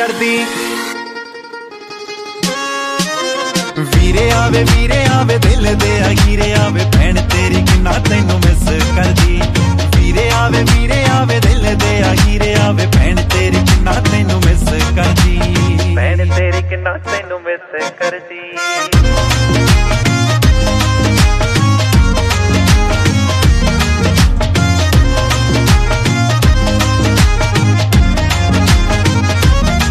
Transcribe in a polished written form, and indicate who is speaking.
Speaker 1: चढ़दी। वीरे आवे दिल दे हीरे आवे भैन तेरी किन्ना तैनू मिस करदी। वीरे आवे दिल दे हीरे आवे भैन तेरी किन्ना तैनू मिस करदी। भैन तेरी किन्ना तैनू मिस